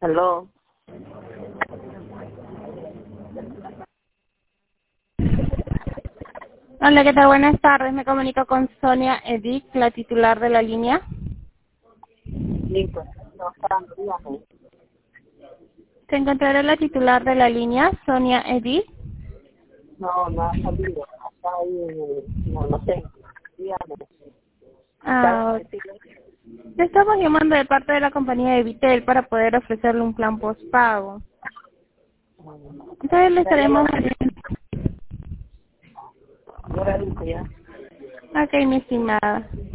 Aló. Hola, ¿qué tal? Buenas tardes. Me comunico con Sonia Edith, la titular de la línea. Sí, pues, no está, dígame. ¿Se encontrará la titular de la línea, Sonia Edith? No ha salido. Está ahí, no sé. Dígame. Ah, le estamos llamando de parte de la compañía de Vitel para poder ofrecerle un plan postpago. Entonces le Ya estaremos... yo la dije ya. Ok, mi estimada.